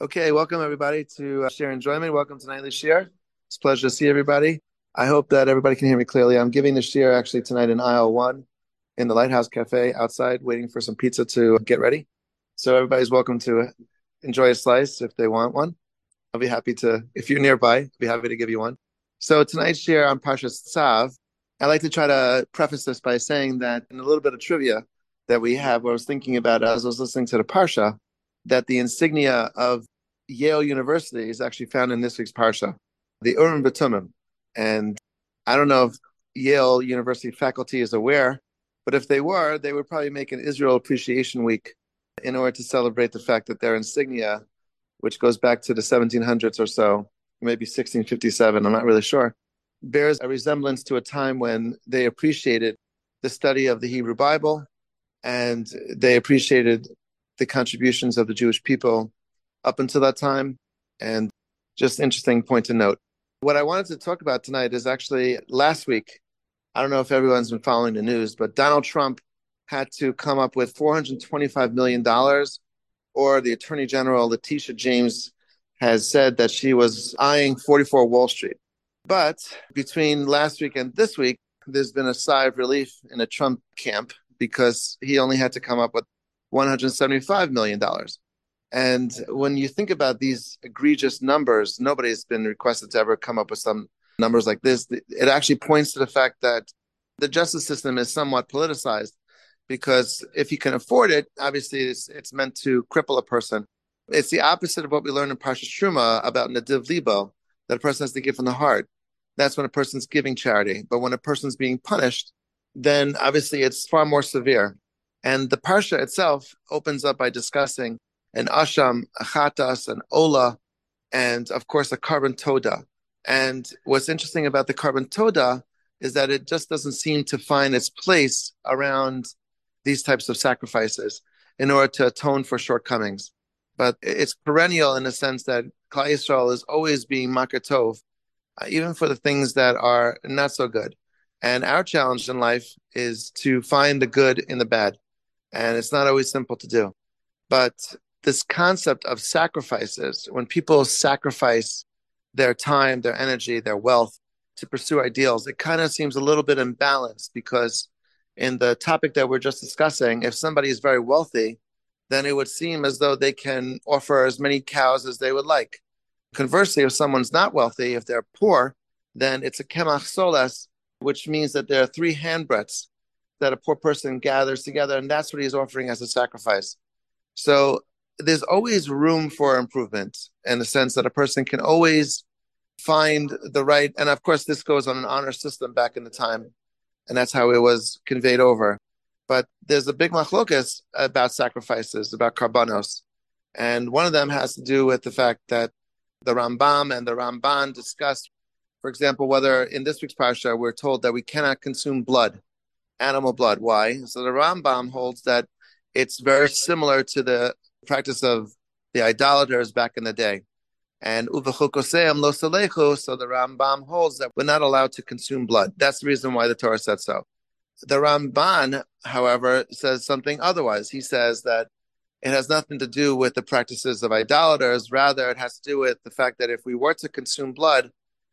Okay, welcome everybody to Share Enjoyment. Welcome to Nightly Share. It's a pleasure to see everybody. I hope that everybody can hear me clearly. I'm giving the share actually tonight in aisle one in the Lighthouse Cafe outside, waiting for some pizza to get ready. So everybody's welcome to enjoy a slice if they want one. I'll be happy to, if you're nearby, I'll be happy to give you one. So tonight's share on Parshas Tzav, I like to try to preface this by saying that in a little bit of trivia that we have, what I was thinking about as I was listening to the Parsha, that the insignia of Yale University is actually found in this week's Parsha, the Urim V'Tumim. And I don't know if Yale University faculty is aware, but if they were, they would probably make an Israel Appreciation Week in order to celebrate the fact that their insignia, which goes back to the 1700s or so, maybe 1657, I'm not really sure, bears a resemblance to a time when they appreciated the study of the Hebrew Bible and they appreciated the contributions of the Jewish people up until that time. And just interesting point to note. What I wanted to talk about tonight is actually last week. I don't know if everyone's been following the news, but Donald Trump had to come up with $425 million, or the Attorney General, Letitia James, has said that she was eyeing 44 Wall Street. But between last week and this week, there's been a sigh of relief in the Trump camp because he only had to come up with $175 million. And when you think about these egregious numbers, nobody's been requested to ever come up with some numbers like this. It actually points to the fact that the justice system is somewhat politicized because if you can afford it, obviously it's meant to cripple a person. It's the opposite of what we learned in Parshas Truma about Nadiv Libo, that a person has to give from the heart. That's when a person's giving charity. But when a person's being punished, then obviously it's far more severe. And the Parsha itself opens up by discussing an Asham, a Chatas, an Ola, and of course a Karban Toda. And what's interesting about the Karban Toda is that it just doesn't seem to find its place around these types of sacrifices in order to atone for shortcomings. But it's perennial in the sense that Klal Yisrael is always being Makar Tov, even for the things that are not so good. And our challenge in life is to find the good in the bad. And it's not always simple to do. But this concept of sacrifices, when people sacrifice their time, their energy, their wealth to pursue ideals, it kind of seems a little bit imbalanced because in the topic that we're just discussing, if somebody is very wealthy, then it would seem as though they can offer as many cows as they would like. Conversely, if someone's not wealthy, if they're poor, then it's a kemach solas, which means that there are three handbreadths that a poor person gathers together, and that's what he's offering as a sacrifice. So there's always room for improvement in the sense that a person can always find the right, and of course this goes on an honor system back in the time, and that's how it was conveyed over. But there's a big machlokas about sacrifices, about karbanos, and one of them has to do with the fact that the Rambam and the Ramban discussed, for example, whether in this week's parsha we're told that we cannot consume blood, animal blood. Why? So the Rambam holds that it's very similar to the practice of the idolaters back in the day. And uvechukoseim lo salechu, so the Rambam holds that we're not allowed to consume blood. That's the reason why the Torah said so. The Ramban, however, says something otherwise. He says that it has nothing to do with the practices of idolaters. Rather, it has to do with the fact that if we were to consume blood,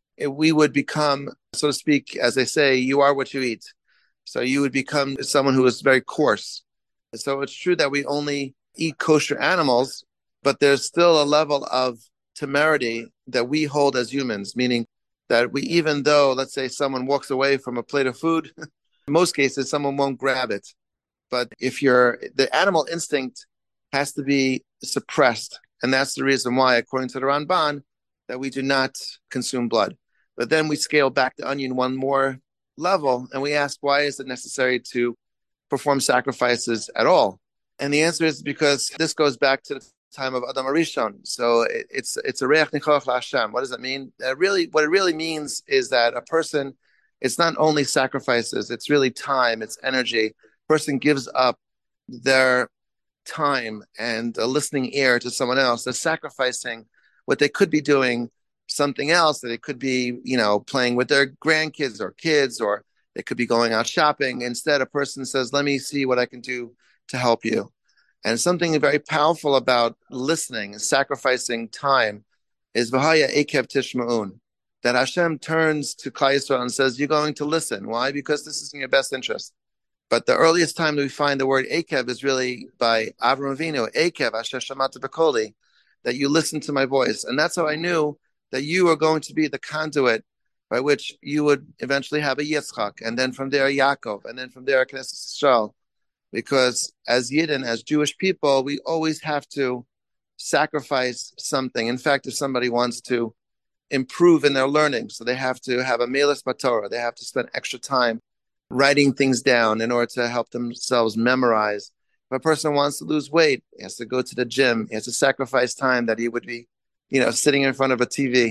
we would become, so to speak, as they say, you are what you eat. So you would become someone who is very coarse. So it's true that we only eat kosher animals, but there's still a level of temerity that we hold as humans, meaning that we, even though, let's say, someone walks away from a plate of food, in most cases, someone won't grab it. But the animal instinct has to be suppressed. And that's the reason why, according to the Ramban, that we do not consume blood. But then we scale back the onion one more level and we ask, why is it necessary to perform sacrifices at all? And the answer is because this goes back to the time of Adam Arishon. So it's a reach nichoach la'Hashem. What does it mean? What it really means is that a person, it's not only sacrifices, it's really time, it's energy. A person gives up their time and a listening ear to someone else. They're sacrificing what they could be doing something else, that they could be, playing with their grandkids or kids, or they could be going out shopping. Instead, a person says, let me see what I can do to help you. And something very powerful about listening and sacrificing time is V'haya Ekev Tishma'un, that Hashem turns to Klal Yisrael and says, you're going to listen. Why? Because this is in your best interest. But the earliest time that we find the word Ekev is really by Avram Avinu, Ekev, Asher Shamata B'Koli, that you listen to my voice. And that's how I knew that you are going to be the conduit by which you would eventually have a Yitzchak, and then from there a Yaakov, and then from there a Knesset Yisrael. Because as Yidden, as Jewish people, we always have to sacrifice something. In fact, if somebody wants to improve in their learning, so they have to have a Melis Matorah, they have to spend extra time writing things down in order to help themselves memorize. If a person wants to lose weight, he has to go to the gym, he has to sacrifice time that he would be, sitting in front of a TV.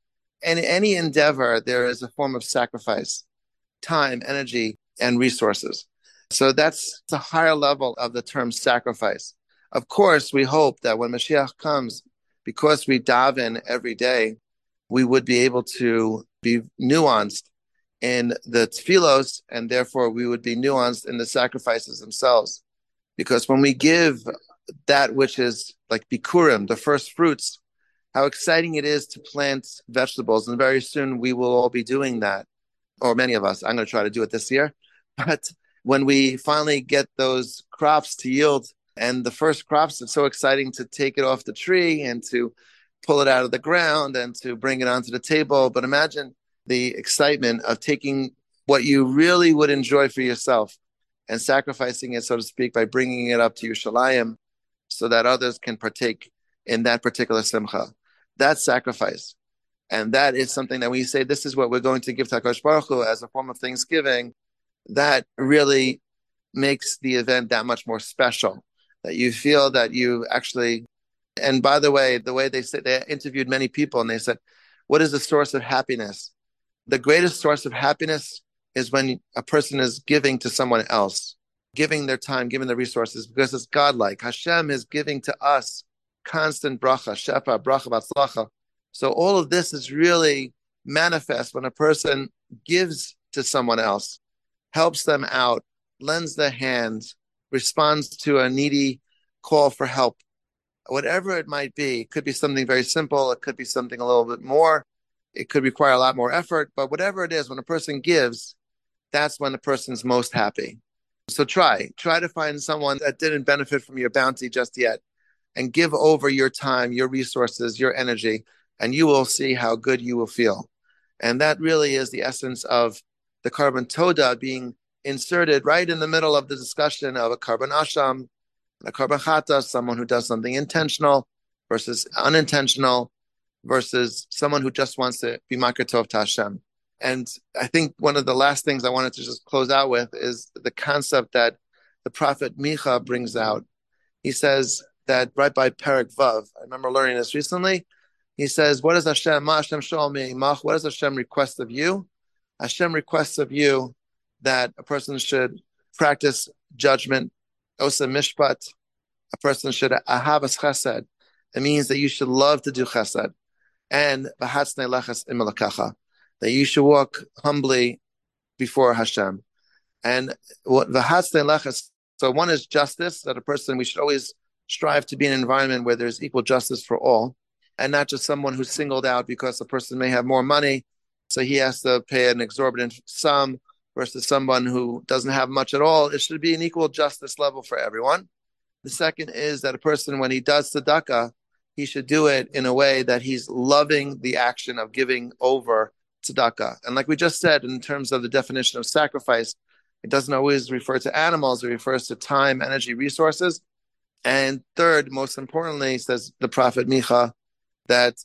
In any endeavor, there is a form of sacrifice, time, energy, and resources. So that's the higher level of the term sacrifice. Of course, we hope that when Mashiach comes, because we daven every day, we would be able to be nuanced in the tefillos, and therefore we would be nuanced in the sacrifices themselves. Because when we give that which is like bikurim, the first fruits, how exciting it is to plant vegetables. And very soon we will all be doing that, or many of us. I'm going to try to do it this year. But when we finally get those crops to yield, and the first crops, it's so exciting to take it off the tree and to pull it out of the ground and to bring it onto the table. But imagine the excitement of taking what you really would enjoy for yourself and sacrificing it, so to speak, by bringing it up to Yerushalayim so that others can partake in that particular simcha. That's sacrifice. And that is something that when you say, this is what we're going to give to HaKadosh Baruch Hu as a form of thanksgiving, that really makes the event that much more special, that you feel that you actually, and by the way they said, they interviewed many people and they said, what is the source of happiness? The greatest source of happiness is when a person is giving to someone else, giving their time, giving their resources, because it's godlike. Hashem is giving to us constant bracha, shefa, bracha, v'atzlacha. So all of this is really manifest when a person gives to someone else, helps them out, lends their hand, responds to a needy call for help. Whatever it might be, it could be something very simple, it could be something a little bit more, it could require a lot more effort, but whatever it is, when a person gives, that's when the person's most happy. So try to find someone that didn't benefit from your bounty just yet, and give over your time, your resources, your energy, and you will see how good you will feel. And that really is the essence of the Karban Toda being inserted right in the middle of the discussion of a Karban Asham, a Karban Chata, someone who does something intentional versus unintentional, versus someone who just wants to be Makar Tov to Hashem. And I think one of the last things I wanted to just close out with is the concept that the prophet Micha brings out. He says that right by Perek Vav, I remember learning this recently. He says, what does Hashem, Ma Hashem Shalom Me'imach, what does Hashem request of you? Hashem requests of you that a person should practice judgment, osa mishpat. A person should ahavas chesed. It means that you should love to do chesed. And v'hatzne lechas imelakacha, that you should walk humbly before Hashem. And what v'hatzne lechas, so one is justice, that a person, we should always strive to be in an environment where there's equal justice for all, and not just someone who's singled out because the person may have more money, so he has to pay an exorbitant sum, versus someone who doesn't have much at all. It should be an equal justice level for everyone. The second is that a person, when he does tzedakah, he should do it in a way that he's loving the action of giving over tzedakah. And like we just said, in terms of the definition of sacrifice, it doesn't always refer to animals, it refers to time, energy, resources. And third, most importantly, says the prophet Micha, that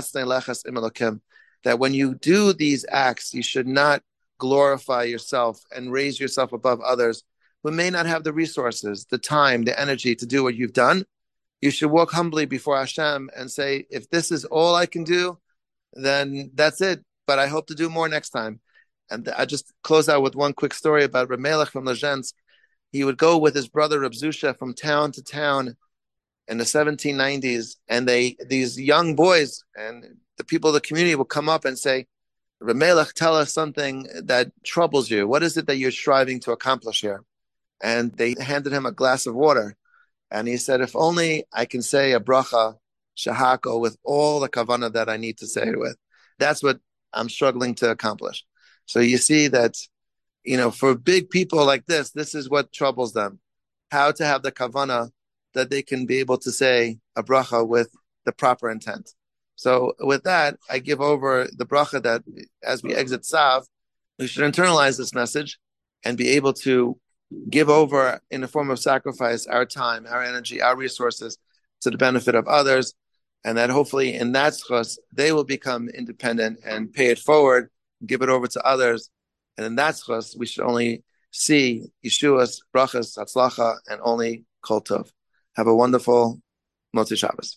that when you do these acts, you should not glorify yourself and raise yourself above others who may not have the resources, the time, the energy to do what you've done. You should walk humbly before Hashem and say, if this is all I can do, then that's it. But I hope to do more next time. And I just close out with one quick story about Reb Melech from Lezhensk. He would go with his brother Reb Zusha from town to town in the 1790s, and these young boys and the people of the community will come up and say, Reb Melech, tell us something that troubles you. What is it that you're striving to accomplish here? And they handed him a glass of water. And he said, if only I can say a bracha shahako with all the kavana that I need to say it with. That's what I'm struggling to accomplish. So you see that, for big people like this is what troubles them. How to have the kavana that they can be able to say a bracha with the proper intent. So with that, I give over the bracha that as we exit Sav, we should internalize this message and be able to give over in the form of sacrifice our time, our energy, our resources to the benefit of others. And that hopefully in that schus, they will become independent and pay it forward, give it over to others. And in that schus, we should only see Yeshua's brachas, hatzlacha, and only kol tov. Have a wonderful Motzei Shabbos.